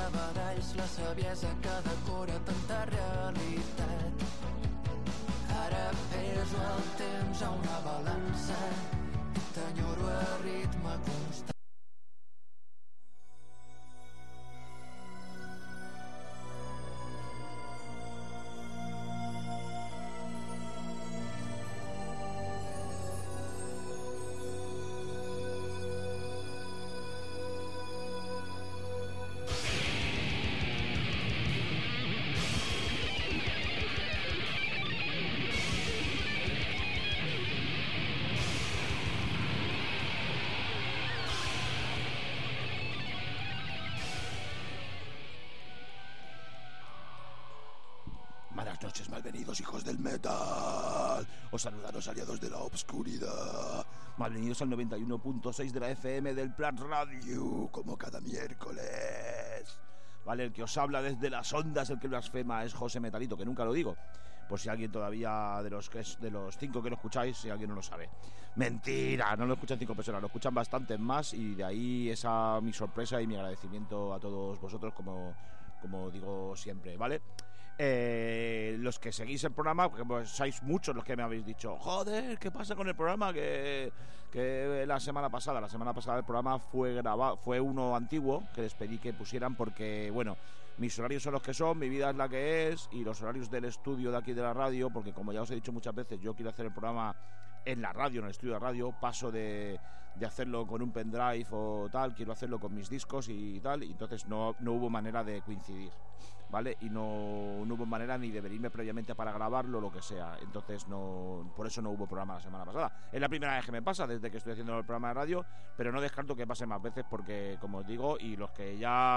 de badalls la saviesa que decora tanta realitat. Ara peso el temps a una balança i t'enyoro a ritme constant. Malvenidos hijos del metal, os saludan los aliados de la obscuridad. Malvenidos al 91.6 de la FM del Plat Radio, como cada miércoles. Vale, el que os habla desde las ondas, el que blasfema, es José Metalito, que nunca lo digo, por si alguien todavía de los 5 que lo escucháis, si alguien no lo sabe. Mentira, no lo escuchan 5 personas, lo escuchan bastantes más, y de ahí esa mi sorpresa y mi agradecimiento a todos vosotros, como digo siempre, ¿vale? Los que seguís el programa, porque pues sois muchos los que me habéis dicho, joder, ¿qué pasa con el programa? Que la semana pasada el programa fue grabado, fue uno antiguo que les pedí que pusieran porque, bueno, mis horarios son los que son, mi vida es la que es, y los horarios del estudio de aquí de la radio, porque como ya os he dicho muchas veces, yo quiero hacer el programa en la radio, en el estudio de radio, paso de hacerlo con un pendrive o tal, quiero hacerlo con mis discos y tal, y entonces no hubo manera de coincidir, ¿vale? Y no hubo manera ni de venirme previamente para grabarlo, lo que sea, entonces por eso no hubo programa la semana pasada. Es la primera vez que me pasa desde que estoy haciendo el programa de radio, pero no descarto que pase más veces porque, como os digo, y los que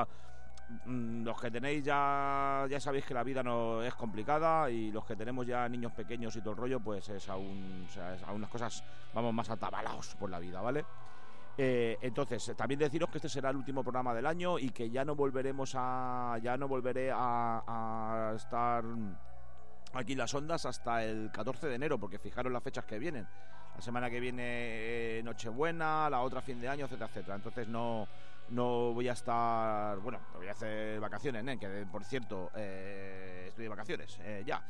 tenéis ya sabéis que la vida no es complicada, y los que tenemos ya niños pequeños y todo el rollo, pues es aún las cosas vamos más atabalaos por la vida, ¿vale? Entonces, también deciros que este será el último programa del año y que ya no volveré a estar aquí en las ondas hasta el 14 de enero, porque fijaros las fechas que vienen. La semana que viene Nochebuena, la otra fin de año, etcétera, etcétera. Entonces no voy a estar... Bueno, voy a hacer vacaciones, que por cierto, estoy de vacaciones ya.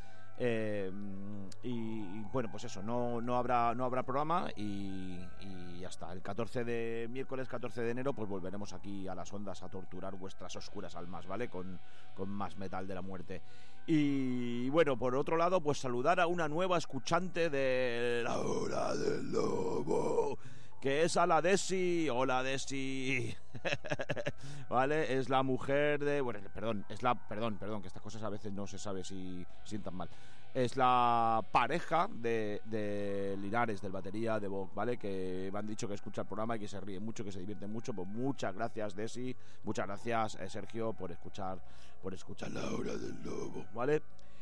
Y bueno, pues eso, no habrá programa y hasta el miércoles 14 de enero pues volveremos aquí a las ondas a torturar vuestras oscuras almas, ¿vale? Con más metal de la muerte. Y bueno, por otro lado, pues saludar a una nueva escuchante de La Hora del Lobo, que es a la Desi. Hola, Desi. Vale, es la mujer de... Bueno, perdón, que estas cosas a veces no se sabe si sientan mal. Es la pareja de Linares, del batería de Vogue, ¿vale? Que me han dicho que escucha el programa y que se ríe mucho, que se divierte mucho. Pues muchas gracias, Desi. Muchas gracias, Sergio, por escuchar La Hora del Lobo, ¿vale?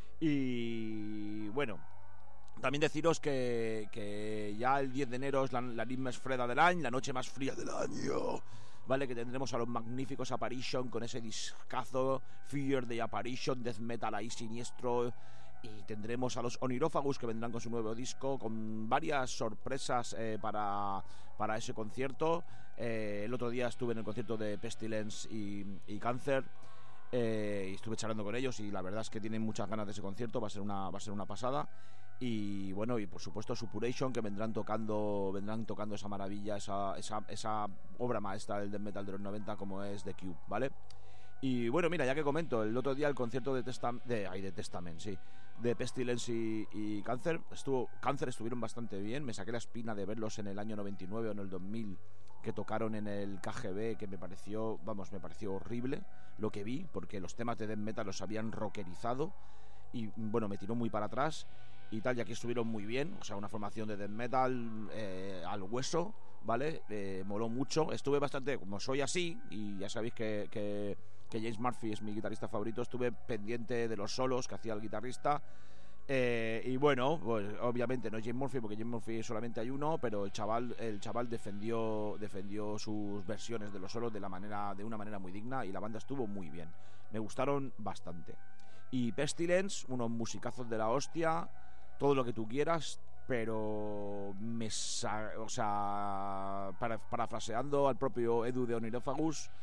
Y bueno, también deciros que ya el 10 de enero es la nit més freda del año, la noche más fría del año, ¿vale? Que tendremos a los magníficos Apparition con ese discazo Fear the Apparition, death metal ahí siniestro, y tendremos a los Onirófagos que vendrán con su nuevo disco, con varias sorpresas para ese concierto. El otro día estuve en el concierto de Pestilence y Cancer. Y estuve charlando con ellos y la verdad es que tienen muchas ganas de ese concierto, va a ser una pasada. Y bueno, y por supuesto Suppuration, que vendrán tocando esa maravilla, esa obra maestra del death metal de los 90 como es The Cube, ¿vale? Y bueno, mira, ya que comento, el otro día el concierto de Testament, sí, de Pestilence y Cancer estuvieron bastante bien. Me saqué la espina de verlos en el año 99 o en el 2000, que tocaron en el KGB, que me pareció horrible lo que vi, porque los temas de death metal los habían rockerizado y bueno, me tiró muy para atrás y tal, ya que estuvieron muy bien, o sea, una formación de death metal al hueso, ¿vale? Moló mucho, estuve bastante, como soy así, y ya sabéis que James Murphy es mi guitarrista favorito, estuve pendiente de los solos que hacía el guitarrista. Y bueno, pues obviamente no es James Murphy, porque James Murphy solamente hay uno, pero el chaval defendió sus versiones de los solos de una manera muy digna, y la banda estuvo muy bien, me gustaron bastante. Y Pestilence, unos musicazos de la hostia, todo lo que tú quieras, pero parafraseando al propio Edu de Onirófagos,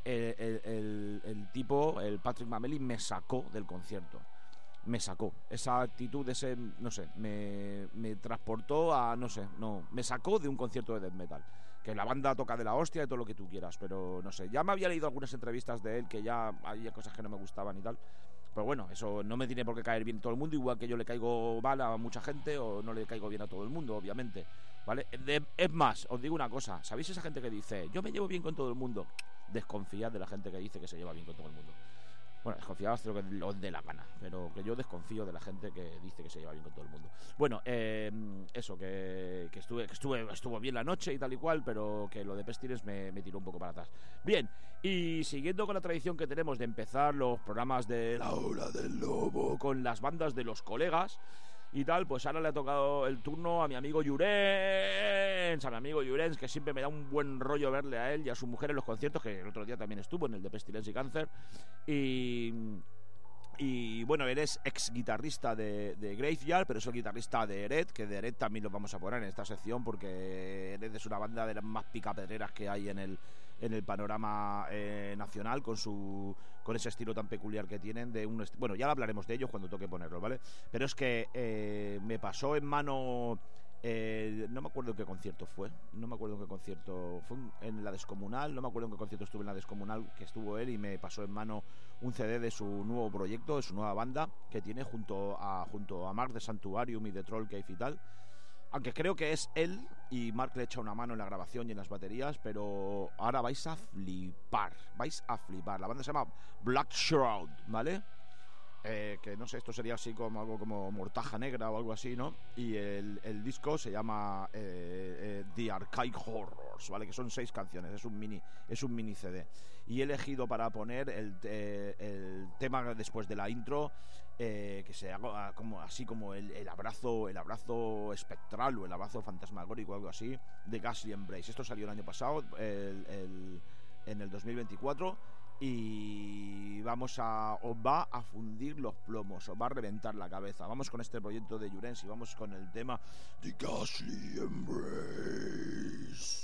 el tipo, el Patrick Mameli, me sacó del concierto. Me sacó. Esa actitud, no sé, me transportó a, no sé, me sacó de un concierto de death metal. Que la banda toca de la hostia y todo lo que tú quieras, pero no sé, ya me había leído algunas entrevistas de él que ya había cosas que no me gustaban y tal. Pero bueno, eso no me tiene por qué caer bien todo el mundo, igual que yo le caigo mal a mucha gente o no le caigo bien a todo el mundo, obviamente, ¿vale? Es más, os digo una cosa, ¿sabéis esa gente que dice, yo me llevo bien con todo el mundo? Desconfiad de la gente que dice que se lleva bien con todo el mundo. Bueno, desconfiad hasta lo que os dé la gana, pero que yo desconfío de la gente que dice que se lleva bien con todo el mundo. Bueno, eso, que estuvo bien la noche y tal y cual, pero que lo de Pestilence me tiró un poco para atrás. Bien, y siguiendo con la tradición que tenemos de empezar los programas de La Hora del Lobo con las bandas de los colegas y tal, pues ahora le ha tocado el turno a mi amigo Llorens, que siempre me da un buen rollo verle a él y a su mujer en los conciertos, que el otro día también estuvo en el de Pestilence y Cáncer, y bueno, él es ex guitarrista de Graveyard, pero es el guitarrista de Eret, que de Eret también lo vamos a poner en esta sección porque Eret es una banda de las más picapedreras que hay en el panorama nacional, con ese estilo tan peculiar que tienen bueno, ya hablaremos de ellos cuando toque ponerlo, ¿vale? Pero es que me pasó en mano no me acuerdo en qué concierto fue en la Descomunal, no me acuerdo en qué concierto estuve en la Descomunal, que estuvo él y me pasó en mano un CD de su nuevo proyecto, de su nueva banda que tiene junto a Mark de Sanctuarium y de Troll Cave y tal. Aunque creo que es él y Mark le echa una mano en la grabación y en las baterías, pero ahora vais a flipar. La banda se llama Black Shroud, ¿vale? Que no sé, esto sería así como algo como Mortaja Negra o algo así, ¿no? Y el disco se llama The Archaic Horrors, ¿vale? Que son 6 canciones, es un mini CD. Y he elegido para poner el tema después de la intro, que se haga como el abrazo espectral o el abrazo fantasmagórico o algo así, de Ghastly Embrace. Esto salió el año pasado, en el 2024. Y os va a fundir los plomos, os va a reventar la cabeza. Vamos con este proyecto de Llorens y vamos con el tema The Ghastly Embrace.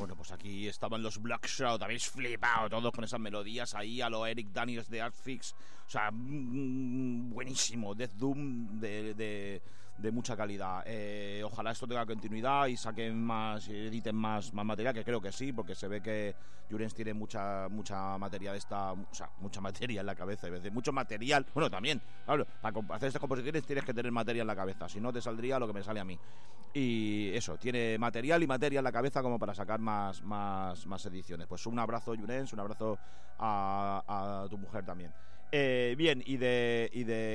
Bueno, pues aquí estaban los Black Shroud, habéis flipado todos con esas melodías ahí a lo Eric Daniels de Artfix. O sea, buenísimo, Death Doom de mucha calidad. Ojalá esto tenga continuidad y saquen más, editen más material, que creo que sí, porque se ve que Jurens tiene mucha materia de esta, o sea, mucha materia en la cabeza, es decir, mucho material. Bueno, también, claro, para hacer estas composiciones tienes que tener materia en la cabeza, si no te saldría lo que me sale a mí. Y eso, tiene material y materia en la cabeza como para sacar más ediciones. Pues un abrazo, Jurens, un abrazo a tu mujer también. Bien, y de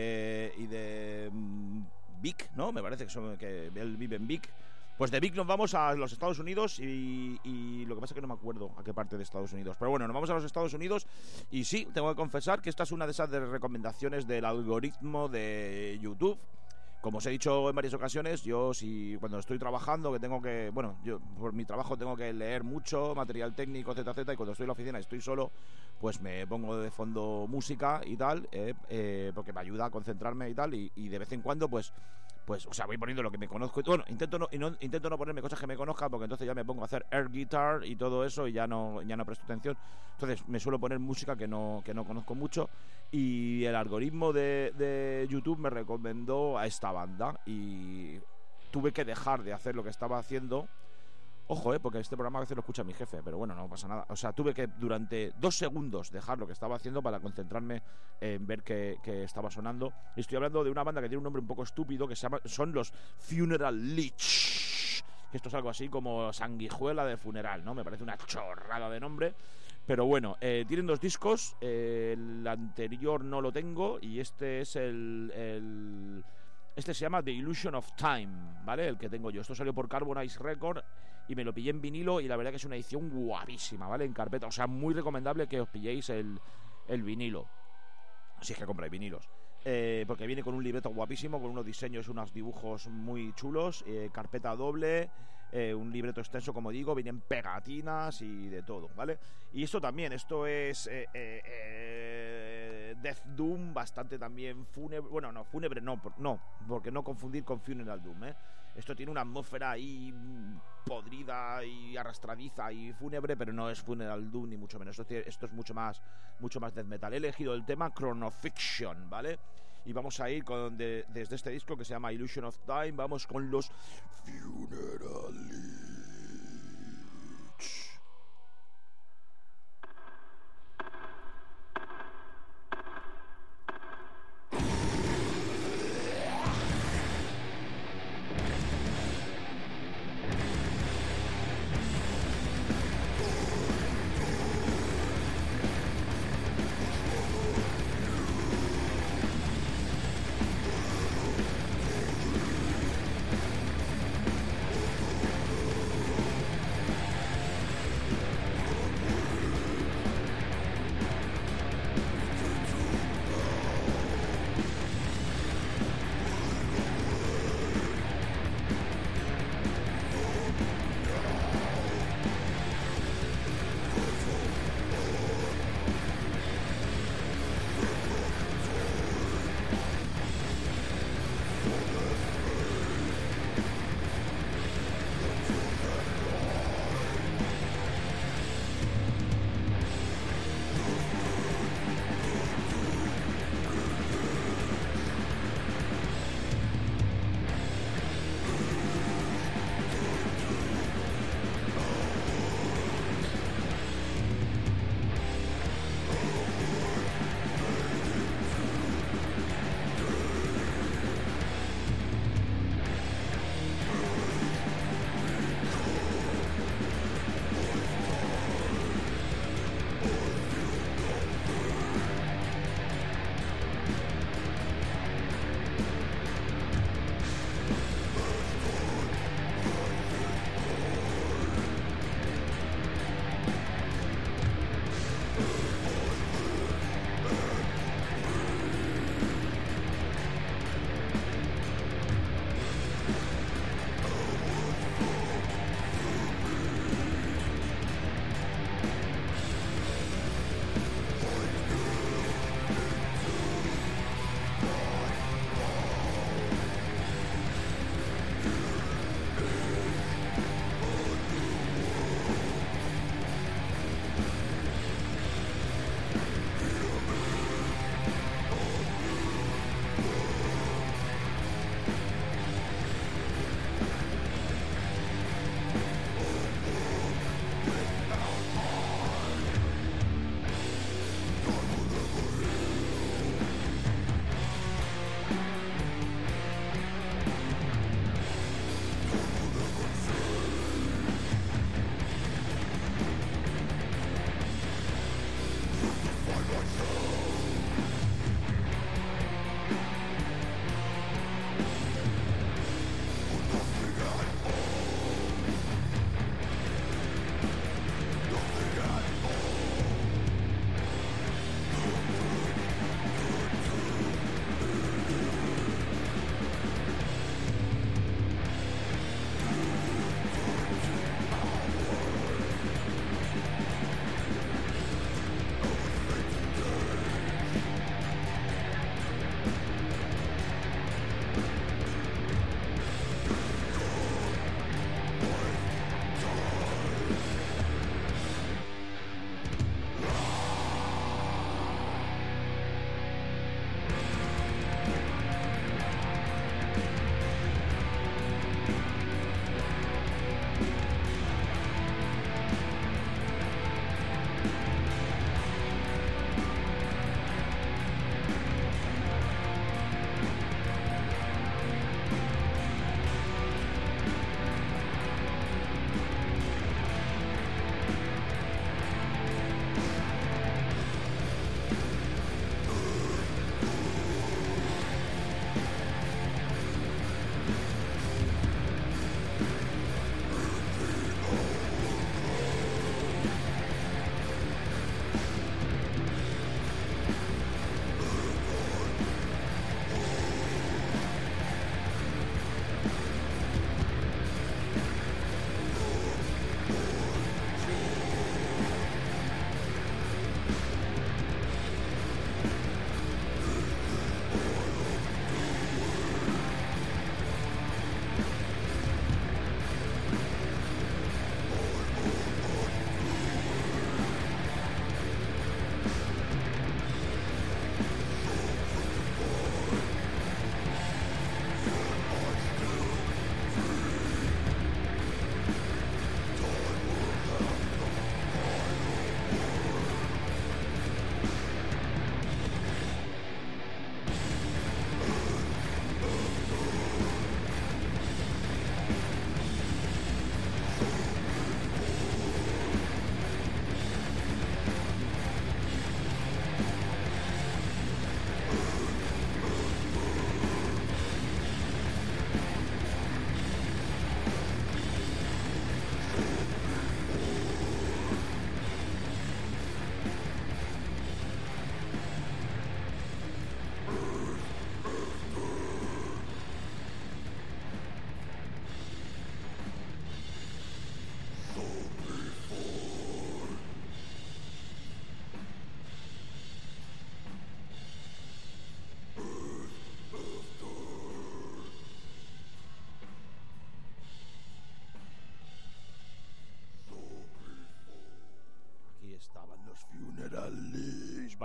Vic, ¿no? Me parece que él vive en Vic. Pues de Vic nos vamos a los Estados Unidos y lo que pasa es que no me acuerdo a qué parte de Estados Unidos. Pero bueno, nos vamos a los Estados Unidos y sí, tengo que confesar que esta es una de esas recomendaciones del algoritmo de YouTube. Como os he dicho en varias ocasiones, yo cuando estoy trabajando, que tengo que, bueno, yo por mi trabajo tengo que leer mucho material técnico, etc, y cuando estoy en la oficina y estoy solo, pues me pongo de fondo música y tal, porque me ayuda a concentrarme y tal, y de vez en cuando, pues, o sea, voy poniendo lo que me conozco. Bueno, intento no ponerme cosas que me conozca, porque entonces ya me pongo a hacer air guitar y todo eso y ya no presto atención. Entonces me suelo poner música que no conozco mucho, y el algoritmo de YouTube me recomendó a esta banda y tuve que dejar de hacer lo que estaba haciendo. Ojo, porque este programa a veces lo escucha mi jefe, pero bueno, no pasa nada. O sea, tuve que durante 2 segundos dejar lo que estaba haciendo para concentrarme en ver qué estaba sonando. Y estoy hablando de una banda que tiene un nombre un poco estúpido, que son los Funeral Lich. Que esto es algo así como sanguijuela de funeral, ¿no? Me parece una chorrada de nombre. Pero bueno, tienen 2 discos. El anterior no lo tengo y este es Este se llama The Illusion of Time, ¿vale? El que tengo yo. Esto salió por Carbonize Record y me lo pillé en vinilo y la verdad que es una edición guapísima, ¿vale? En carpeta. O sea, muy recomendable que os pilléis el vinilo. Si es que compráis vinilos. Porque viene con un libreto guapísimo, con unos diseños, unos dibujos muy chulos, carpeta doble, un libreto extenso, como digo, vienen pegatinas y de todo, ¿vale? Y esto también, esto es Death Doom, bastante también fúnebre. Bueno, no, fúnebre no, porque no confundir con Funeral Doom, ¿eh? Esto tiene una atmósfera ahí podrida y arrastradiza y fúnebre, pero no es Funeral Doom ni mucho menos. Esto es mucho más death metal. He elegido el tema Chronofiction, ¿vale? Y vamos a ir desde este disco que se llama Illusion of Time, vamos con los Funeral Lich.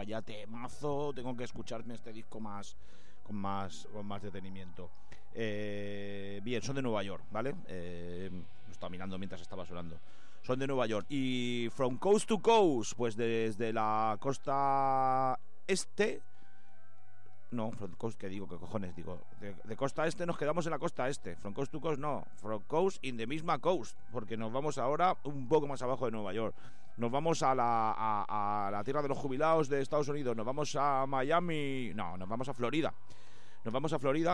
vaya temazo, tengo que escucharme este disco con más detenimiento. Bien, son de Nueva York, ¿vale? Lo estaba mirando mientras estaba sonando. Son de Nueva York. Y From Coast to Coast, pues desde la costa este. No, from coast, ¿qué digo? ¿Qué cojones digo? De costa este nos quedamos en la costa este. From coast to coast no. From coast in the misma coast. Porque nos vamos ahora un poco más abajo de Nueva York. Nos vamos a la tierra de los jubilados de Estados Unidos. Nos vamos a Miami. No, nos vamos a Florida. Nos vamos a Florida,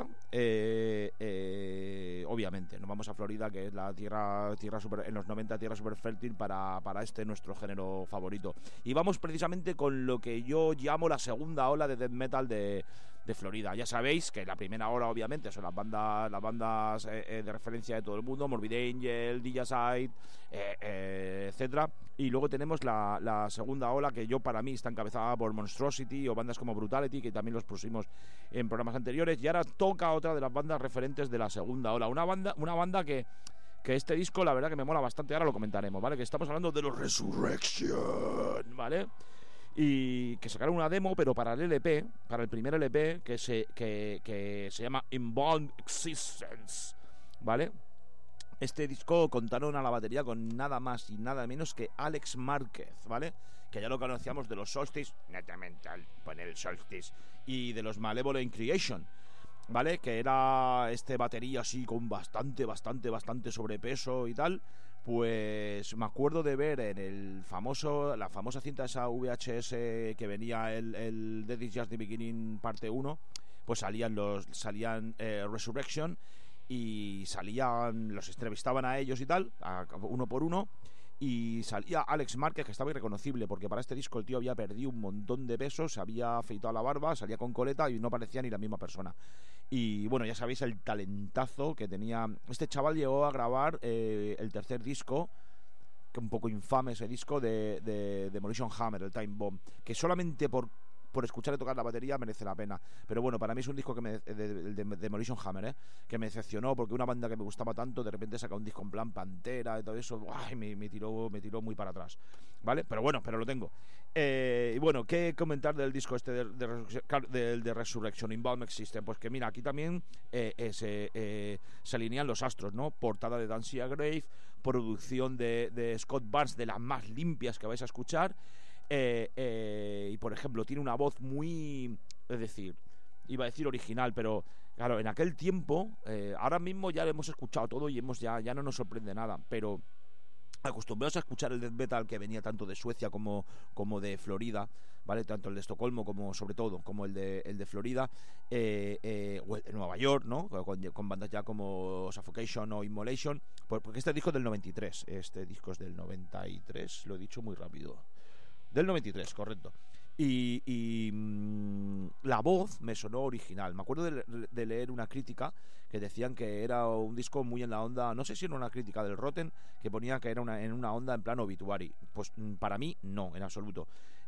obviamente, nos vamos a Florida, que es la tierra super, en los 90 tierra súper fértil para este nuestro género favorito. Y vamos precisamente con lo que yo llamo la segunda ola de death metal de Florida. Ya sabéis que la primera ola, obviamente, son las bandas de referencia de todo el mundo, Morbid Angel, Digicide, etcétera. Y luego tenemos la segunda ola, que para mí está encabezada por Monstrosity o bandas como Brutality, que también los pusimos en programas anteriores. Y ahora toca otra de las bandas referentes de la segunda ola. Una banda que este disco, la verdad, que me mola bastante. Ahora lo comentaremos, ¿vale? Que estamos hablando de los Resurrection, ¿vale? Y que sacaron una demo, pero para el LP, para el primer LP, que se llama Inbound Existence, ¿vale? Este disco contaron a la batería con nada más y nada menos que Alex Márquez, ¿vale? Que ya lo conocíamos de los Solstice, netamente al poner el Solstice, y de los Malevolent Creation, ¿vale? Que era este batería así con bastante sobrepeso y tal. Pues me acuerdo de ver en la famosa cinta esa VHS que venía el Death is Just the Beginning parte 1, pues salían Resurrection, y los entrevistaban a ellos y tal, uno por uno, y salía Alex Márquez, que estaba irreconocible porque para este disco el tío había perdido un montón de peso, se había afeitado la barba, salía con coleta y no parecía ni la misma persona. Y bueno, ya sabéis el talentazo que tenía este chaval. Llegó a grabar el tercer disco, que un poco infame ese disco, de Demolition Hammer, el Time Bomb, que solamente por escuchar y tocar la batería merece la pena. Pero bueno, para mí es un disco de Demolition Hammer, que me decepcionó, porque una banda que me gustaba tanto de repente saca un disco en plan Pantera y todo eso. ¡Ay! Me tiró muy para atrás, ¿vale? Pero bueno, lo tengo. Y bueno, ¿qué comentar del disco este de Resurrection, Inbound Existence? Pues que mira, aquí también se alinean los astros, ¿no? Portada de Danzig Grave, producción de Scott Barnes, de las más limpias que vais a escuchar. Y por ejemplo tiene una voz muy, es decir, iba a decir original, pero claro, en aquel tiempo, ahora mismo ya lo hemos escuchado todo y ya no nos sorprende nada, pero acostumbrados a escuchar el death metal que venía tanto de Suecia como de Florida, ¿vale? Tanto el de Estocolmo sobre todo como el de Florida, o el de Nueva York, ¿no? Con bandas ya como Suffocation o Immolation, porque este disco es del 93, este disco es del 93, lo he dicho muy rápido. Del 93, correcto. Y la voz me sonó original. Me acuerdo de leer una crítica que decían que era un disco muy en la onda, no sé si era una crítica del Rotten, que ponía que era en una onda en plan obituary. Pues para mí no, en absoluto.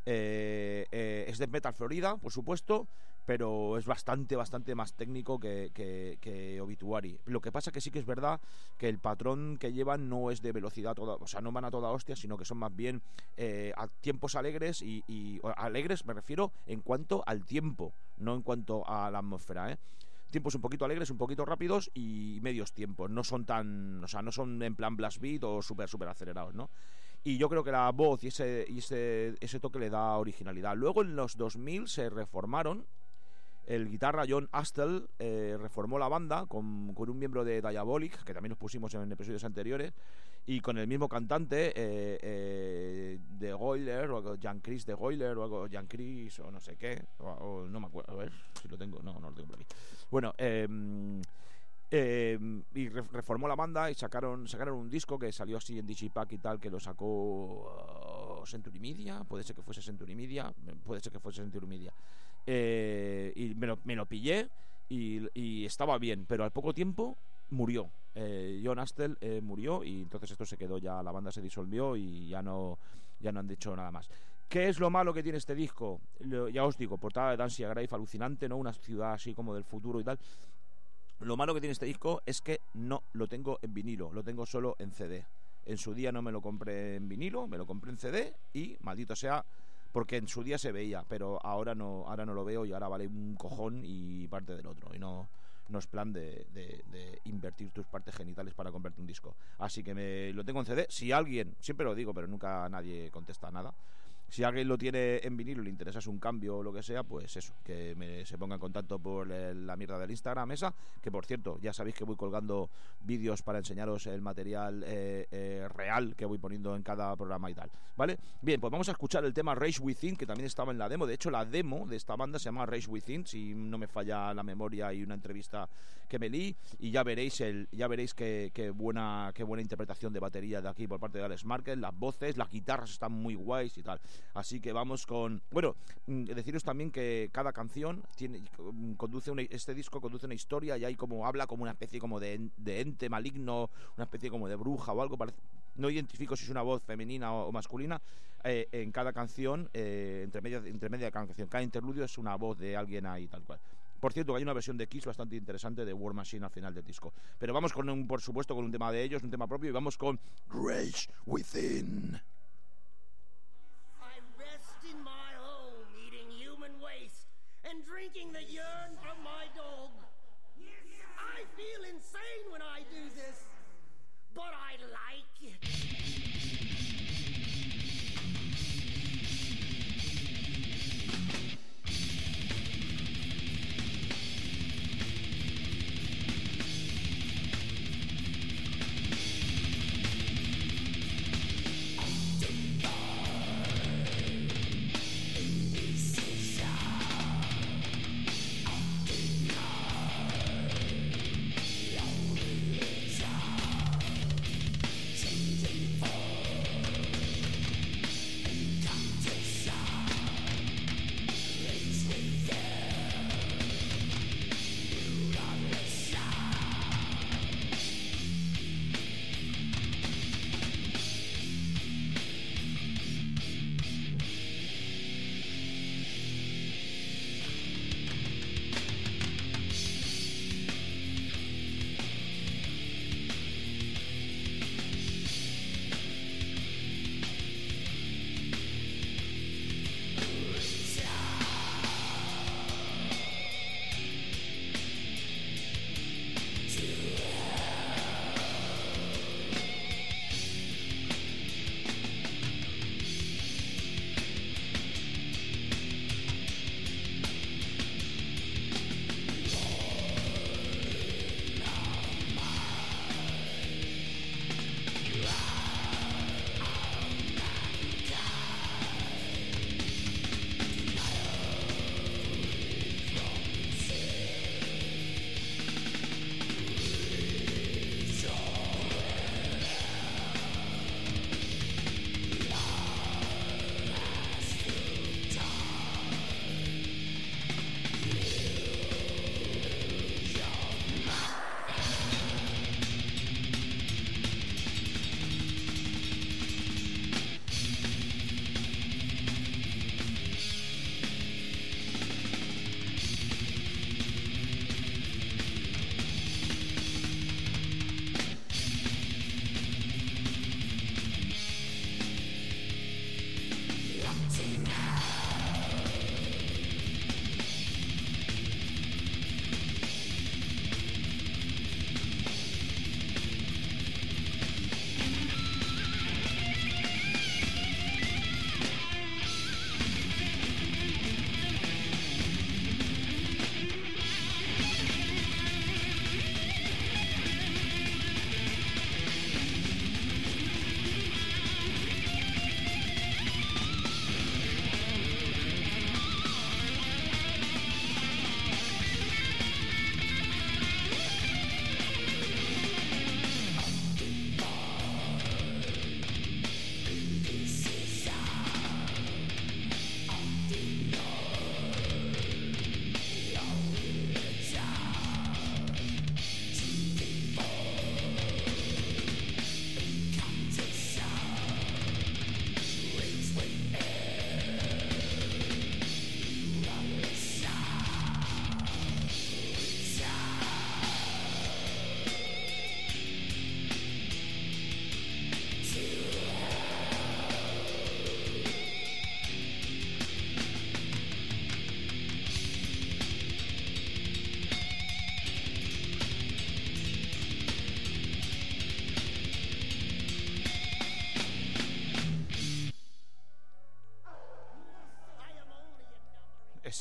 Es de Metal Florida, por supuesto, pero es bastante más técnico que Obituary. Lo que pasa que sí que es verdad que el patrón que llevan no es de velocidad toda, o sea, no van a toda hostia, sino que son más bien a tiempos alegres y alegres me refiero en cuanto al tiempo, no en cuanto a la atmósfera, tiempos un poquito alegres, un poquito rápidos y medios tiempos, no son tan, o sea, no son en plan blast beat o súper acelerados, ¿no? Y yo creo que la voz y ese toque le da originalidad. Luego en los 2000 se reformaron. El guitarra John Astle reformó la banda con un miembro de Diabolic, que también los pusimos en episodios anteriores, y con el mismo cantante de Goyler, o Jan-Chris de Goyler, o algo, Jan-Chris, o no sé qué, o no me acuerdo, a ver si lo tengo, no lo tengo por aquí. Bueno, y reformó la banda y sacaron un disco que salió así en Digipack y tal, que lo sacó Century Media, puede ser que fuese Century Media, y me lo pillé y estaba bien, pero al poco tiempo murió. John Astle murió y entonces esto se quedó ya, la banda se disolvió y ya no han dicho nada más. ¿Qué es lo malo que tiene este disco? Ya os digo, portada de Danzig Grave alucinante, ¿no? Una ciudad así como del futuro y tal. Lo malo que tiene este disco es que no lo tengo en vinilo, lo tengo solo en CD. En su día no me lo compré en vinilo, me lo compré en CD y, maldito sea, porque en su día se veía, pero ahora no lo veo y ahora vale un cojón y parte del otro, y no es plan de invertir tus partes genitales para comprarte un disco. Así que me lo tengo en CD. Si alguien, siempre lo digo, pero nunca nadie contesta nada, si alguien lo tiene en vinilo y le interesa un cambio o lo que sea, pues eso, que se ponga en contacto por la mierda del Instagram esa, que por cierto, ya sabéis que voy colgando vídeos para enseñaros el material real que voy poniendo en cada programa y tal, ¿vale? Bien, pues vamos a escuchar el tema Rage Within, que también estaba en la demo. De hecho, la demo de esta banda se llama Rage Within, si no me falla la memoria, y una entrevista que me leí, y ya veréis qué buena interpretación de batería de aquí por parte de Alex Marquez, las voces, las guitarras están muy guays y tal. Así que vamos con... Bueno, deciros también que cada canción este disco conduce una historia, y hay habla como una especie como de ente maligno, una especie como de bruja o algo. No identifico si es una voz femenina o masculina. En cada canción, entre media de cada canción, cada interludio es una voz de alguien ahí, tal cual. Por cierto, hay una versión de Kiss bastante interesante de War Machine al final del disco. Pero vamos por supuesto, con un tema de ellos, un tema propio, y vamos con Rage Within. And drinking the urine from my dog. I feel insane when I do this, but I like it.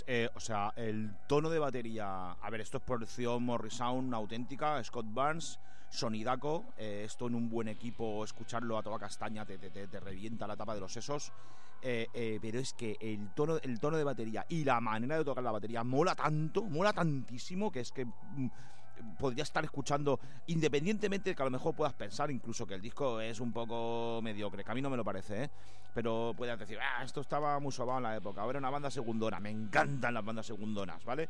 o sea, el tono de batería... A ver, esto es producción Morrisound auténtica, Scott Barnes, sonidaco, esto en un buen equipo, escucharlo a toda castaña te revienta la tapa de los sesos, pero es que el tono de batería y la manera de tocar la batería mola tantísimo, que es que... podría estar escuchando, independientemente de que a lo mejor puedas pensar incluso que el disco es un poco mediocre, que a mí no me lo parece, ¿eh? Pero puedes decir, esto estaba muy sobado en la época, ahora una banda segundona, me encantan las bandas segundonas, ¿vale?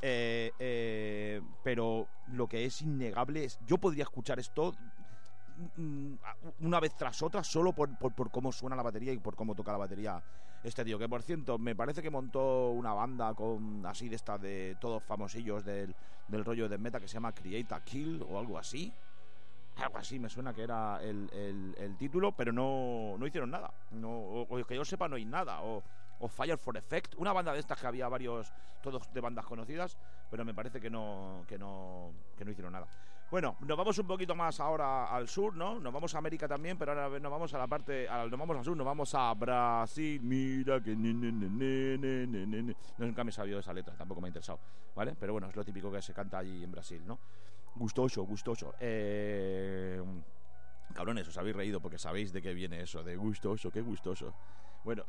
Pero lo que es innegable es, yo podría escuchar esto una vez tras otra solo por cómo suena la batería y por cómo toca la batería este tío, que por cierto me parece que montó una banda con así de estas de todos famosillos del rollo de meta que se llama Create a Kill o algo así me suena que era el título, pero no hicieron nada, o que yo sepa no hay nada, o Fire for Effect, una banda de estas que había varios, todos de bandas conocidas, pero me parece que no hicieron nada. Bueno, nos vamos un poquito más ahora al sur, ¿no? Nos vamos a América también, pero ahora nos vamos a la parte... nos vamos al sur, nos vamos a Brasil. Mira que... Nunca me he sabido esa letra, tampoco me ha interesado, ¿vale? Pero bueno, es lo típico que se canta allí en Brasil, ¿no? Gustoso. Cabrones, os habéis reído porque sabéis de qué viene eso, de gustoso, qué gustoso. Bueno,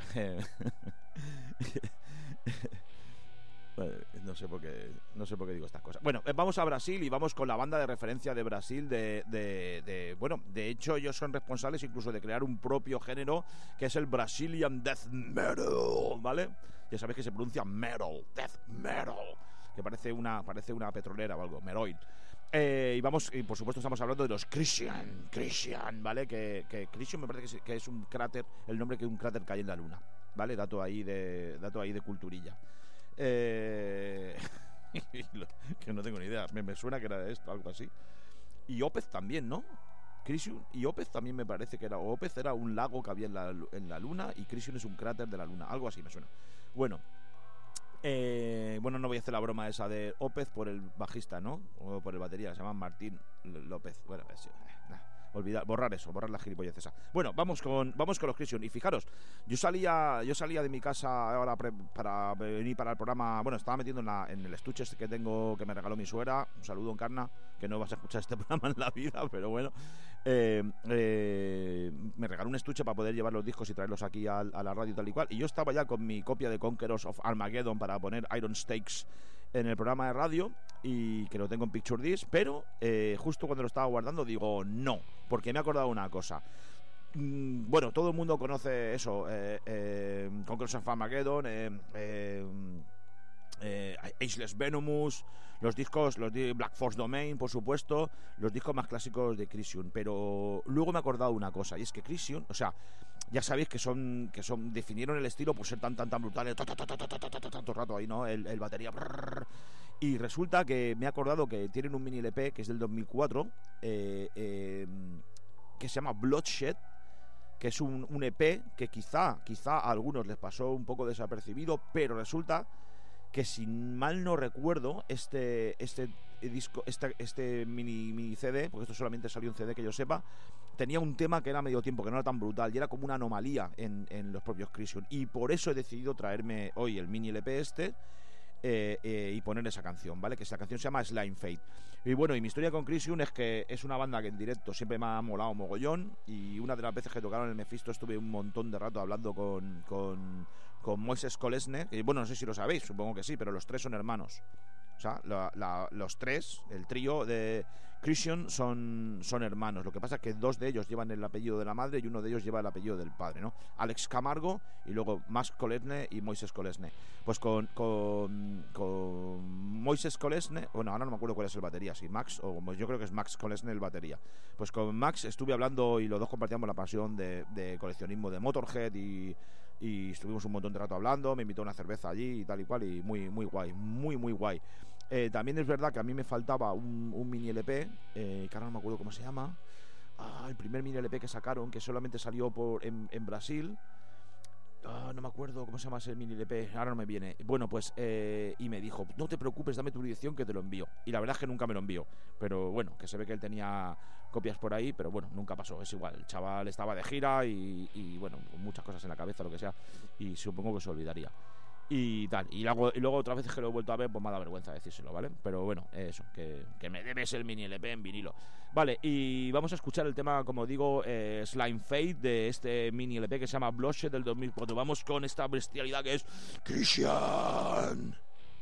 no sé por qué digo estas cosas. Bueno, vamos a Brasil y vamos con la banda de referencia de Brasil bueno, de hecho ellos son responsables incluso de crear un propio género que es el Brazilian Death Metal, ¿vale? Ya sabéis que se pronuncia metal, death metal, que parece una petrolera o algo, Meroil. Y por supuesto estamos hablando de los Crisium, ¿vale? Que Crisium me parece que es un cráter, el nombre que un cráter cae en la luna, ¿vale? Dato ahí de culturilla. Que no tengo ni idea, me suena que era esto, algo así. Y Opeth también, ¿no? Crisium y Opeth también me parece que era. Opeth era un lago que había en la luna y Crisium es un cráter de la luna, algo así me suena. Bueno, no voy a hacer la broma esa de Opeth por el bajista, ¿no? O por el batería, se llama Martín López. Bueno, borrar la gilipollez esa. Bueno, vamos con los Crisium. Y fijaros, yo salía de mi casa ahora para venir para el programa. Bueno, estaba metiendo en el estuche este que tengo, que me regaló mi suegra. Un saludo, Encarna, que no vas a escuchar este programa en la vida, pero bueno. Me regaló un estuche para poder llevar los discos y traerlos aquí a la radio tal y cual. Y yo estaba ya con mi copia de Conquerors of Armageddon para poner Iron Stakes en el programa de radio, y que lo tengo en Picture Disc, pero justo cuando lo estaba guardando digo no, porque me he acordado una cosa. Bueno, todo el mundo conoce eso, Conquerors of Armageddon, Ageless Venomous, los de Black Force Domain, por supuesto, los discos más clásicos de Crisium. Pero luego me he acordado una cosa, y es que Crisium, o sea, ya sabéis que definieron el estilo por ser tan brutales, tanto rato ahí, ¿no? El batería. Y resulta que me he acordado que tienen un mini LP que es del 2004, que se llama Bloodshed, que es un EP que quizá a algunos les pasó un poco desapercibido, pero resulta que, si mal no recuerdo, este disco, este mini CD, porque esto solamente salió en CD que yo sepa, tenía un tema que era medio tiempo, que no era tan brutal y era como una anomalía en los propios Crisium, y por eso he decidido traerme hoy el mini LP y poner esa canción, ¿vale? Que esa canción se llama Slime Fate. Y bueno, y mi historia con Crisium es que es una banda que en directo siempre me ha molado mogollón, y una de las veces que tocaron el Mephisto estuve un montón de rato hablando con Moises Kolesny, que bueno, no sé si lo sabéis, supongo que sí, pero los tres son hermanos. O sea, los tres, el trío de Crisium son hermanos. Lo que pasa es que dos de ellos llevan el apellido de la madre y uno de ellos lleva el apellido del padre, ¿no? Alex Camargo y luego Max Kolesny y Moises Kolesny. Pues con Moises Kolesny, bueno, ahora no me acuerdo cuál es el batería, si Max o yo creo que es Max Kolesny el batería. Pues con Max estuve hablando y los dos compartíamos la pasión de coleccionismo de Motorhead y estuvimos un montón de rato hablando, me invitó a una cerveza allí y tal y cual, y muy guay, muy guay. También es verdad que a mí me faltaba un mini LP, que ahora no me acuerdo cómo se llama, el primer mini LP que sacaron, que solamente salió en Brasil. No me acuerdo cómo se llama ese mini LP, ahora no me viene. Bueno, pues, y me dijo, no te preocupes, dame tu dirección que te lo envío. Y la verdad es que nunca me lo envió, pero bueno, que se ve que él tenía copias por ahí, pero bueno, nunca pasó, es igual. El chaval estaba de gira y bueno, muchas cosas en la cabeza, lo que sea, y supongo que se olvidaría. y tal. Y luego otras veces que lo he vuelto a ver, pues me da vergüenza decírselo, ¿vale? Pero bueno, eso, que me debes el mini LP en vinilo. Vale, y vamos a escuchar el tema, como digo, Slime Fate, de este mini LP que se llama Bloodshed del 2004. Vamos con esta bestialidad que es Christian.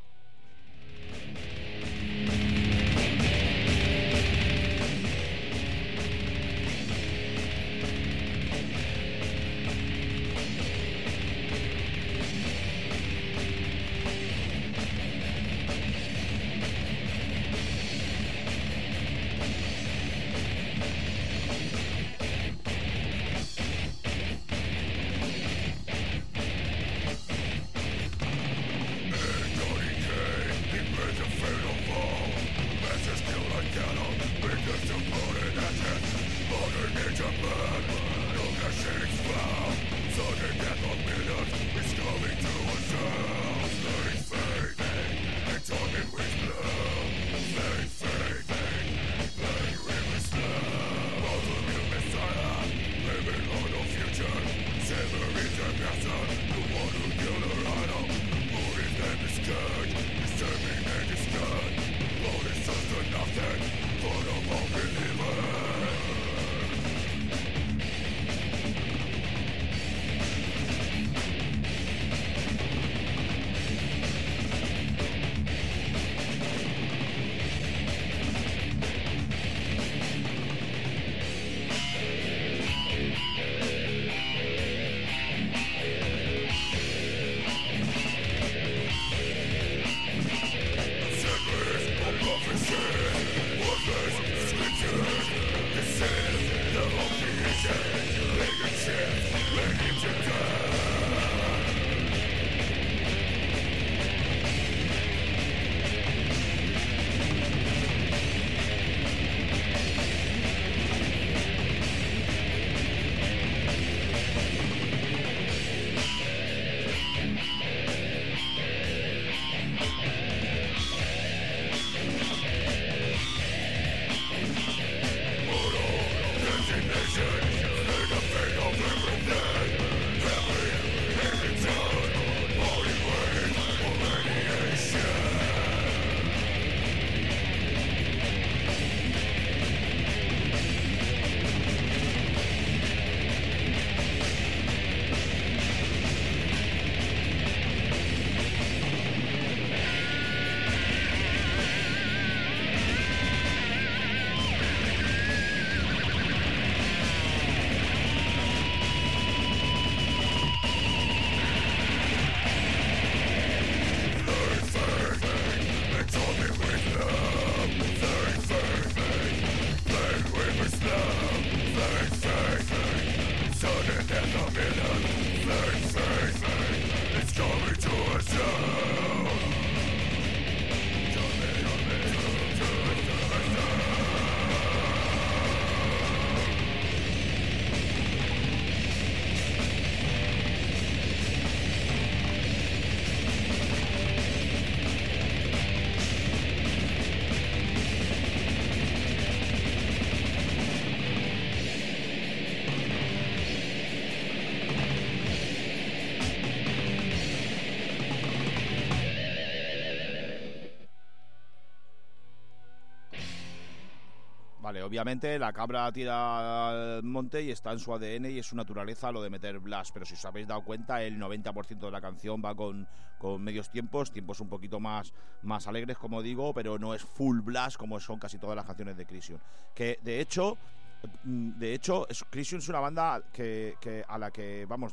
Vale, obviamente la cabra tira al monte y está en su ADN y es su naturaleza lo de meter blast, pero si os habéis dado cuenta el 90% de la canción va con medios tiempos un poquito más alegres, como digo, pero no es full blast como son casi todas las canciones de Crisium, que de hecho Crisium es una banda que a la que, vamos,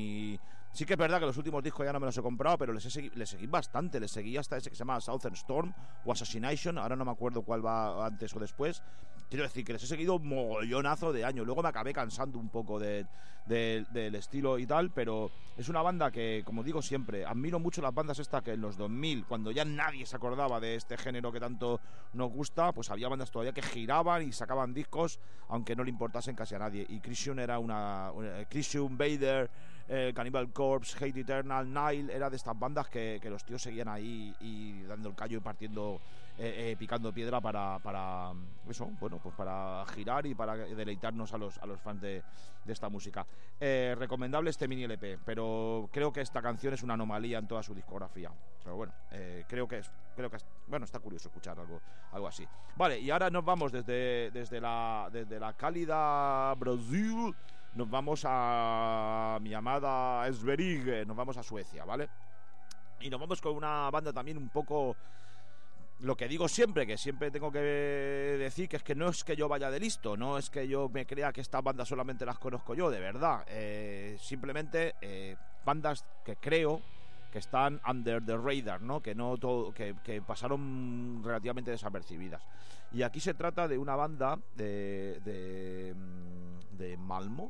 sí que es verdad que los últimos discos ya no me los he comprado, pero les seguí bastante. Les seguí hasta ese que se llama Southern Storm o Assassination. Ahora no me acuerdo cuál va antes o después. Quiero decir que les he seguido un mogollonazo de años. Luego me acabé cansando un poco del estilo y tal, pero es una banda que, como digo siempre, admiro mucho las bandas estas que en los 2000, cuando ya nadie se acordaba de este género que tanto nos gusta, pues había bandas todavía que giraban y sacaban discos aunque no le importasen casi a nadie. Y Crisium era Crisium, Vader, Cannibal Corpse, Hate Eternal, Nile, era de estas bandas que los tíos seguían ahí y dando el callo y partiendo picando piedra para eso, bueno, pues para girar y para deleitarnos a los fans de esta música. Recomendable este mini LP, pero creo que esta canción es una anomalía en toda su discografía. Pero bueno, creo que bueno, está curioso escuchar algo así. Vale, y ahora nos vamos desde la cálida Brasil, nos vamos a mi amada Sverige, nos vamos a Suecia, ¿vale? Y nos vamos con una banda también un poco... Lo que digo siempre, que siempre tengo que decir, que es que no es que yo vaya de listo, no es que yo me crea que estas bandas solamente las conozco yo, de verdad. Simplemente bandas que creo que están under the radar, ¿no? Que no todo, que pasaron relativamente desapercibidas. Y aquí se trata de una banda de Malmö,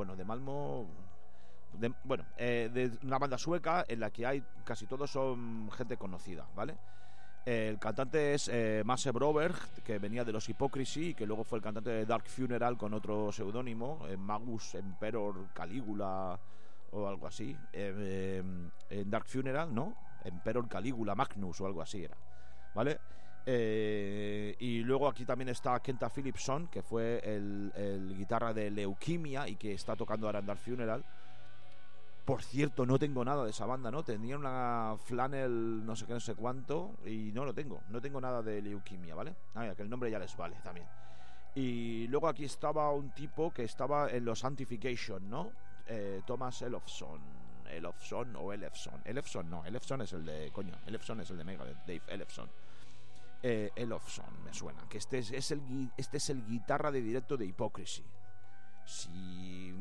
de una banda sueca en la que hay casi todos son gente conocida, ¿vale? El cantante es Masse Broberg, que venía de los Hypocrisy y que luego fue el cantante de Dark Funeral con otro seudónimo, Magus Emperor Calígula o algo así. En Dark Funeral, ¿no? Emperor Calígula Magnus o algo así era, ¿vale? Y luego aquí también está Kenta Philipsson, que fue el guitarra de Leukemia y que está tocando ahora en Dark Funeral. Por cierto, no tengo nada de esa banda, ¿no? Tenía una flannel no sé qué, no sé cuánto, y no lo tengo. No tengo nada de Leukemia, ¿vale? Que el nombre ya les vale también. Y luego aquí estaba un tipo que estaba en los Sanctification, ¿no? Thomas Elofsson o Elefson. Elefson es el de... Coño, Elefson es el de Megadeth, Dave Elefson. Elofsson me suena. Que este es el guitarra de directo de Hypocrisy. Sí.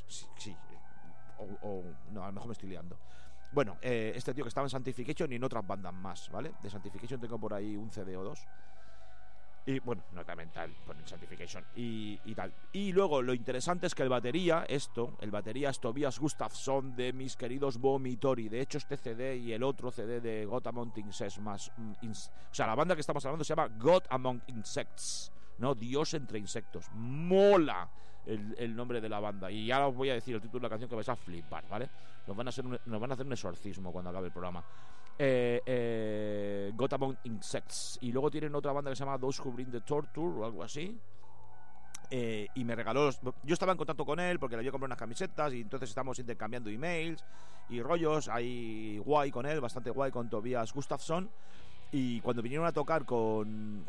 No, a lo mejor me estoy liando. Bueno, este tío que estaba en Sanctification y en otras bandas más, ¿vale? De Sanctification tengo por ahí un CD o dos. Y bueno, no también tal, ponen Sanctification y tal. Y luego lo interesante es que el batería es Tobias Gustafsson, de mis queridos Vomitori. De hecho, este CD y el otro CD de God Among Insects o sea, la banda que estamos hablando se llama God Among Insects, ¿no? Dios entre insectos. Mola el nombre de la banda. Y ahora os voy a decir el título de la canción, que vais a flipar, ¿vale? Nos van a hacer un exorcismo cuando acabe el programa. God Among Insects. Y luego tienen otra banda que se llama Those Who Bring the Torture o algo así. Y me regaló... Yo estaba en contacto con él porque le había comprado unas camisetas y entonces estamos intercambiando emails y rollos. Ahí guay con él, bastante guay con Tobias Gustafsson. Y cuando vinieron a tocar con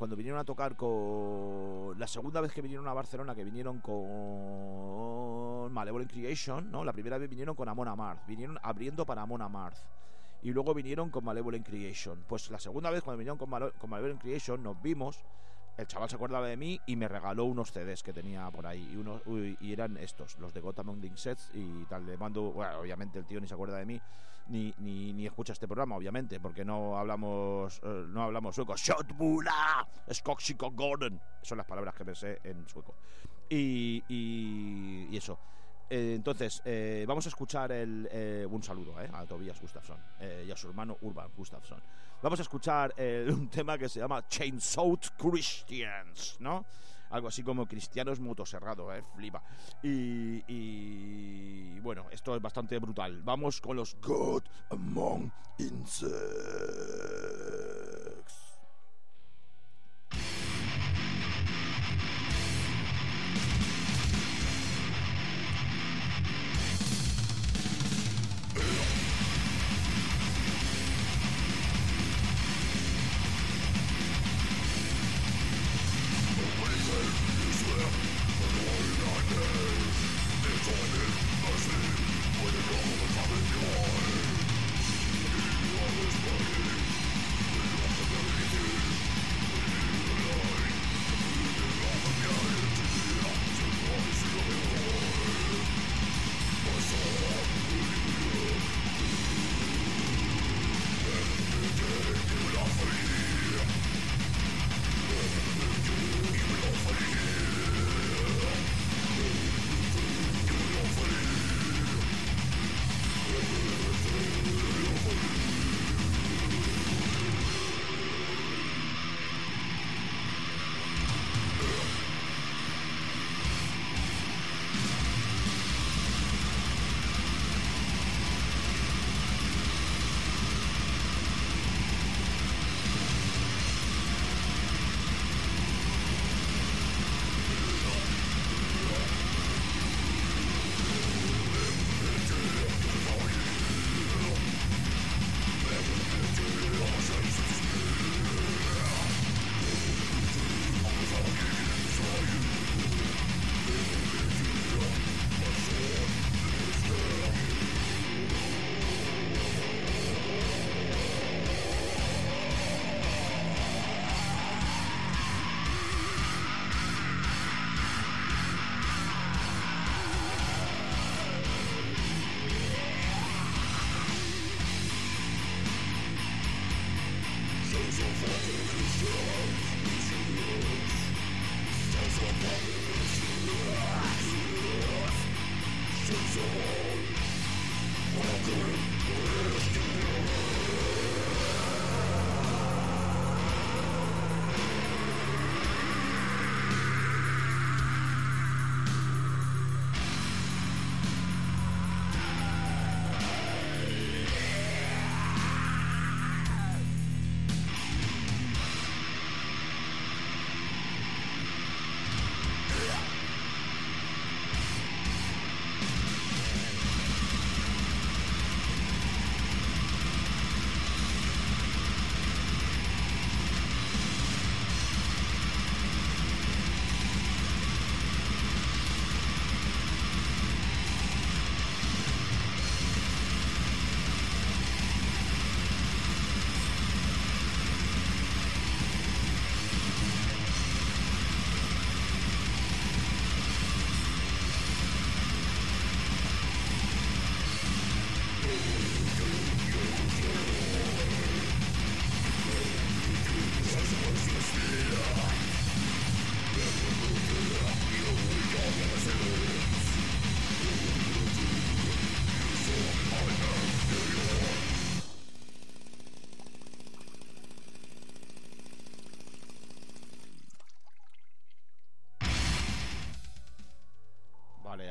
la segunda vez que vinieron a Barcelona, que vinieron con Malevolent Creation, ¿no? La primera vez vinieron con Amon Amarth, vinieron abriendo para Amon Amarth, y luego vinieron con Malevolent Creation. Pues la segunda vez, cuando vinieron con Malevolent Creation, nos vimos. El chaval se acordaba de mí y me regaló unos CDs que tenía por ahí. Y eran estos, los de God Among Insects y tal. Le mando, bueno, obviamente el tío ni se acuerda de mí, ni escucha este programa, obviamente, porque no hablamos sueco. Shotbula, Skoksiko Gordon. Son las palabras que me sé en sueco. Y eso. Entonces, vamos a escuchar un saludo a Tobias Gustafsson y a su hermano Urban Gustafsson. Vamos a escuchar un tema que se llama Chainsawed Christians, ¿no? Algo así como cristianos motoserrados, flipa. Y bueno, esto es bastante brutal. Vamos con los God Among Insects. With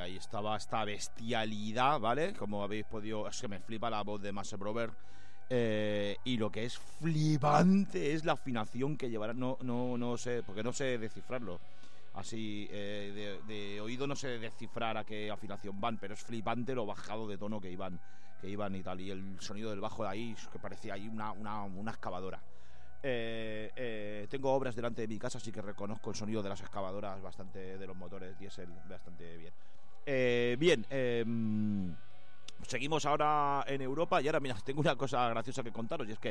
ahí estaba esta bestialidad, ¿vale? Como habéis podido... Es que me flipa la voz de Master Brover. Y lo que es flipante es la afinación que llevará. No sé, porque no sé descifrarlo. Así, de oído no sé descifrar a qué afinación van, pero es flipante lo bajado de tono que iban y tal. Y el sonido del bajo de ahí, que parecía ahí una excavadora. Tengo obras delante de mi casa, así que reconozco el sonido de las excavadoras bastante, de los motores diésel bastante bien. Seguimos ahora en Europa y ahora, mira, tengo una cosa graciosa que contaros, y es que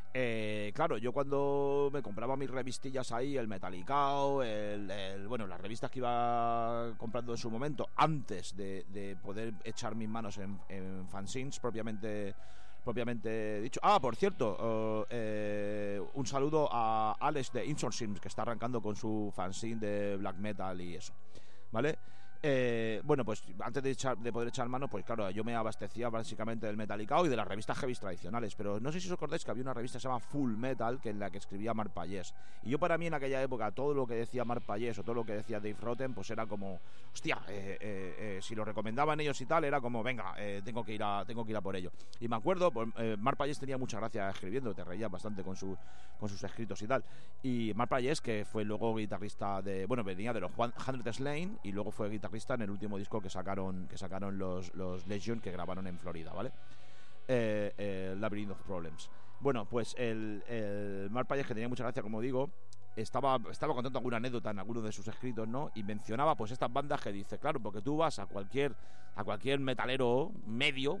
claro, yo cuando me compraba mis revistillas ahí, el Metallicao, bueno, las revistas que iba comprando en su momento, antes de poder echar mis manos en fanzines propiamente dicho. Por cierto, un saludo a Alex de Insourcing, que está arrancando con su fanzine de black metal y eso, ¿vale? Bueno, pues antes de poder echar mano, pues claro, yo me abastecía básicamente del Metallicao y de las revistas heavy tradicionales, pero no sé si os acordáis que había una revista que se llama Full Metal, que en la que escribía Mark Payés, y yo, para mí, en aquella época, todo lo que decía Mark Payés o todo lo que decía Dave Rotten, pues era como, hostia, si lo recomendaban ellos y tal, era como, venga, tengo que ir a por ello. Y me acuerdo, pues, Mark Payés tenía mucha gracia escribiendo, te reías bastante con sus escritos y tal, y Mark Payés, que fue luego guitarrista venía de los 100 Slain, y luego fue guitarrista en el último disco que sacaron los Legion, que grabaron en Florida, ¿vale? Labyrinth of Problems. Bueno, pues el Mark Payés, que tenía mucha gracia, como digo, estaba contando alguna anécdota en alguno de sus escritos, ¿no? Y mencionaba pues estas bandas que dice, claro, porque tú vas a cualquier metalero medio,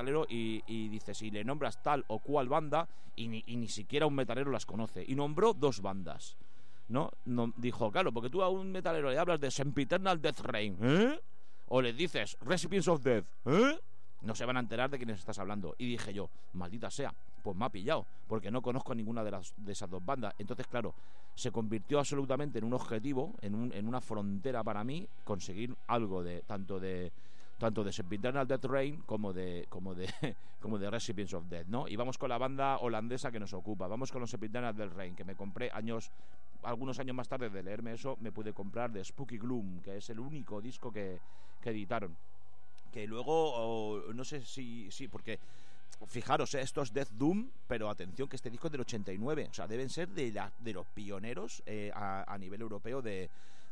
y dices, si le nombras tal o cual banda, y ni siquiera un metalero las conoce. Y nombró 2 bandas. No, dijo, claro, porque tú a un metalero le hablas de Sempiternal Death Reign, o le dices Recipients of Death, no se van a enterar de quiénes estás hablando. Y dije yo, maldita sea, pues me ha pillado, porque no conozco ninguna de esas 2 bandas. Entonces, claro, se convirtió absolutamente en un objetivo, en una frontera para mí, conseguir algo tanto de Sempiternal Death Reign como de Recipients of Death, ¿no? Y vamos con la banda holandesa que nos ocupa. Vamos con los Sempiternal Death Reign, que me compré algunos años más tarde de leerme eso, me pude comprar de Spooky Gloom, que es el único disco que editaron. Que luego, no sé si porque fijaros, esto es Death Doom, pero atención que este disco es del 89, o sea, deben ser de los pioneros a nivel europeo de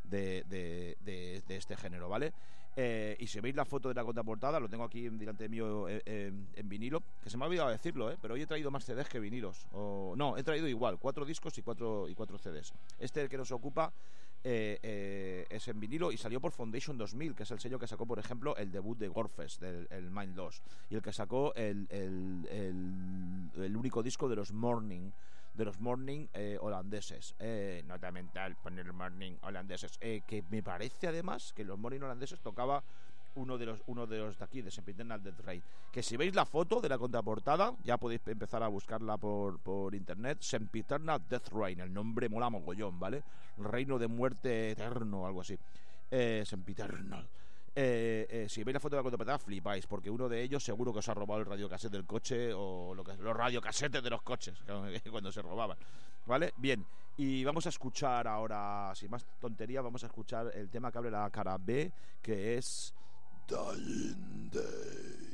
este género, ¿vale? Y si veis la foto de la contraportada, lo tengo aquí delante mío en vinilo, que se me ha olvidado decirlo, pero hoy he traído más CDs que vinilos. No, he traído igual 4 discos y 4 CDs. El que nos ocupa es en vinilo y salió por Foundation 2000, que es el sello que sacó, por ejemplo, el debut de Gorefest, el Mind Loss, y el que sacó el único disco de los Morning holandeses, nota mental, poner Morning holandeses, que me parece además que los Morning holandeses tocaba uno de los de aquí, de Sempiternal Death Reign, que si veis la foto de la contraportada, ya podéis empezar a buscarla por internet. Sempiternal Death Reign, el nombre mola mogollón, ¿vale? Reino de muerte eterno, algo así. Sempiternal. Si veis la foto de la contraportada, flipáis, porque uno de ellos seguro que os ha robado el radiocassette del coche, o los radiocassettes de los coches cuando se robaban, ¿vale? Bien, y vamos a escuchar ahora, sin más tontería, vamos a escuchar el tema que abre la cara B, que es Dying Day.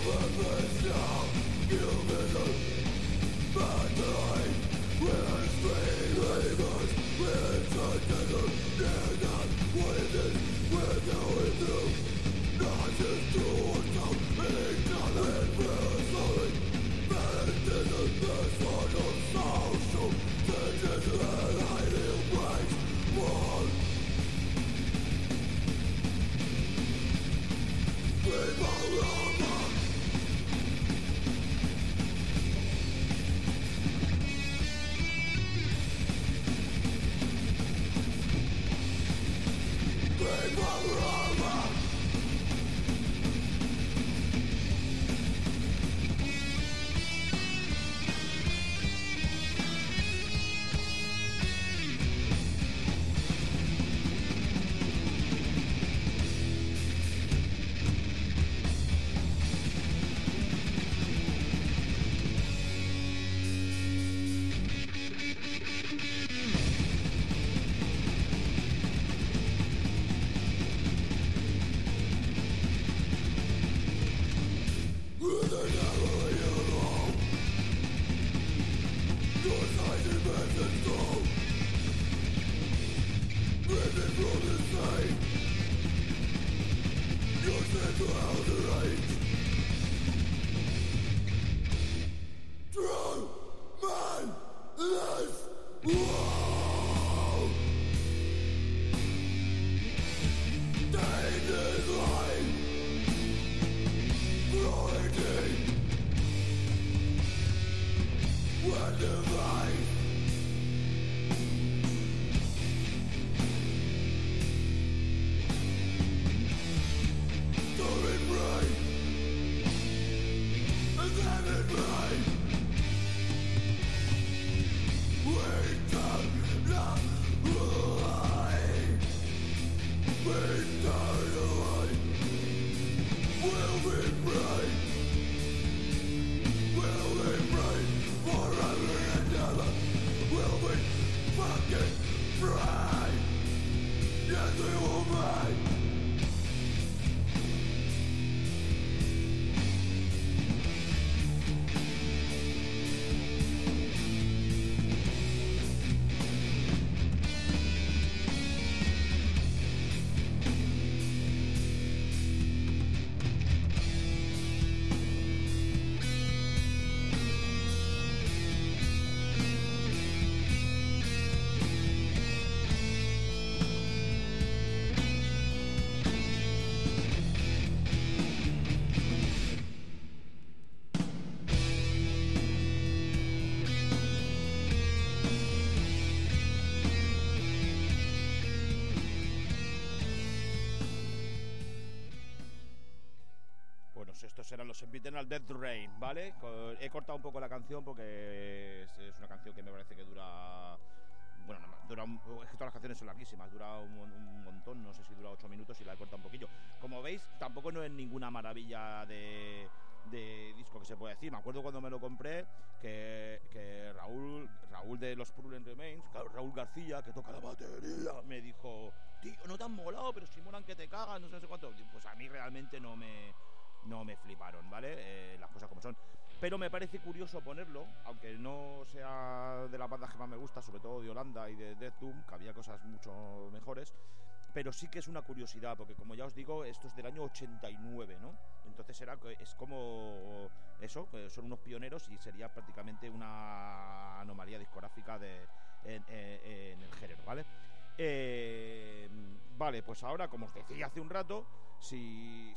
Estos eran los Sempiternal Death Rain, ¿vale? He cortado un poco la canción porque es una canción que me parece que dura... Bueno, es que todas las canciones son larguísimas, dura un montón, no sé si dura 8 minutos y la he cortado un poquillo. Como veis, tampoco no es ninguna maravilla de disco que se puede decir. Me acuerdo cuando me lo compré que Raúl de los Purulent Remains, claro, Raúl García, que toca la batería, me dijo: tío, no te han molado, pero si molan que te cagan, no sé cuánto. Pues a mí realmente no me fliparon, ¿vale? Las cosas como son. Pero me parece curioso ponerlo, aunque no sea de las bandas que más me gusta, sobre todo de Holanda y de Death Doom, que había cosas mucho mejores. Pero sí que es una curiosidad, porque como ya os digo, esto es del año 89, ¿no? Entonces es como eso, que son unos pioneros y sería prácticamente una anomalía discográfica en el género, ¿vale? Vale, pues ahora, como os decía hace un rato, si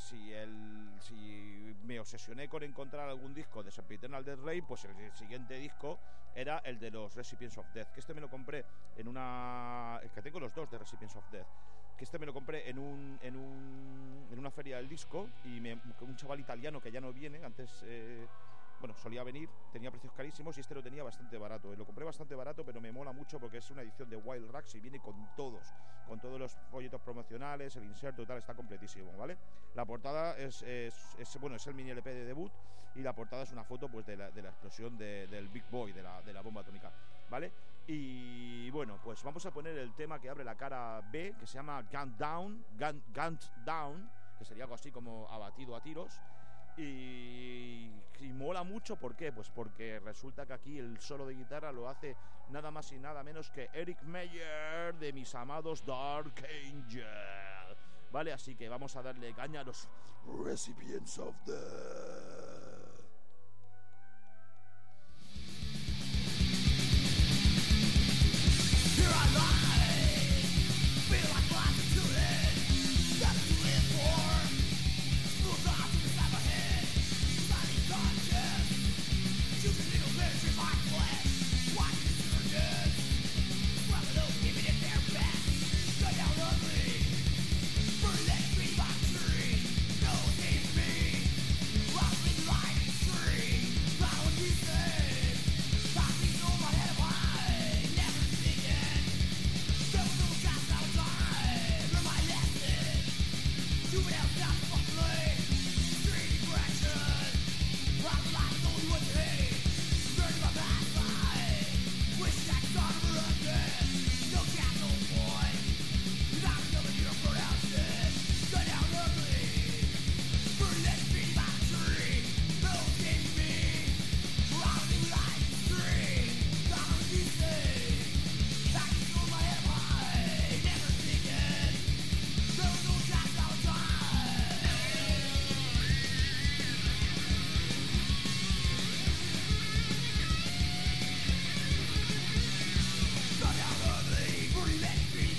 me obsesioné con encontrar algún disco de Sempiternal Death Rain, pues el siguiente disco era el de los Recipients of Death, que este me lo compré es que tengo los dos de Recipients of Death, que este me lo compré en una feria del disco, y un chaval italiano que ya no viene, antes solía venir, tenía precios carísimos, y este lo tenía bastante barato. Lo compré bastante barato, pero me mola mucho porque es una edición de Wild Rags y viene con todos los folletos promocionales, el inserto y tal, está completísimo, ¿vale? La portada es el mini LP de debut, y la portada es una foto pues de la explosión del Big Boy, de la bomba atómica, ¿vale? Y bueno, pues vamos a poner el tema que abre la cara B, que se llama Gunned Down, que sería algo así como abatido a tiros. Y mola mucho, ¿por qué? Pues porque resulta que aquí el solo de guitarra lo hace nada más y nada menos que Eric Meyer de mis amados Dark Angel. Vale, así que vamos a darle caña a los Recipients of Death.